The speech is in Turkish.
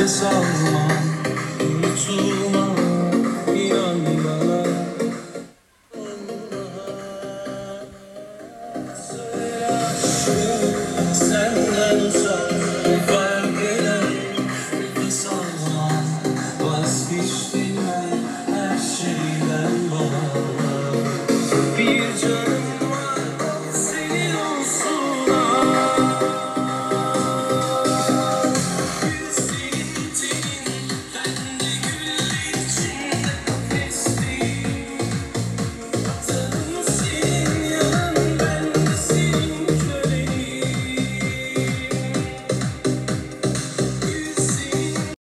nefes almam, unutulmam, inan bana. Senden uzak ne fark eder, nefes almam, vazgeçtim ben her şeyden bana. Bir can